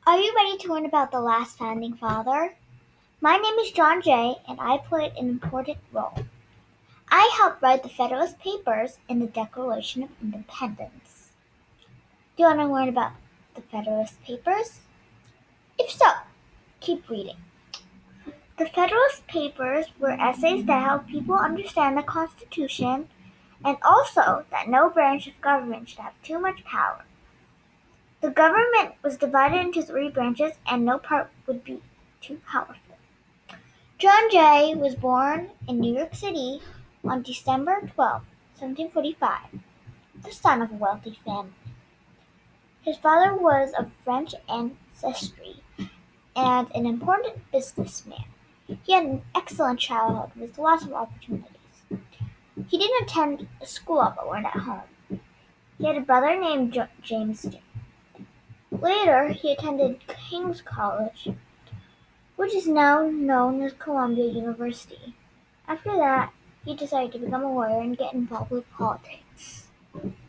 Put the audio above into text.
Are you ready to learn about the last founding father? My name is John Jay, and I played an important role. I helped write the Federalist Papers and the Declaration of Independence. Do you want to learn about the Federalist Papers? If so, keep reading. The Federalist Papers were essays that helped people understand the Constitution and also that no branch of government should have too much power. The government was divided into three branches, and no part would be too powerful. John Jay was born in New York City on December 12, 1745, the son of a wealthy family. His father was of French ancestry and an important businessman. He had an excellent childhood with lots of opportunities. He didn't attend school but learned at home. He had a brother named James. Later, he attended King's College, which is now known as Columbia University. After that, he decided to become a lawyer and get involved with politics.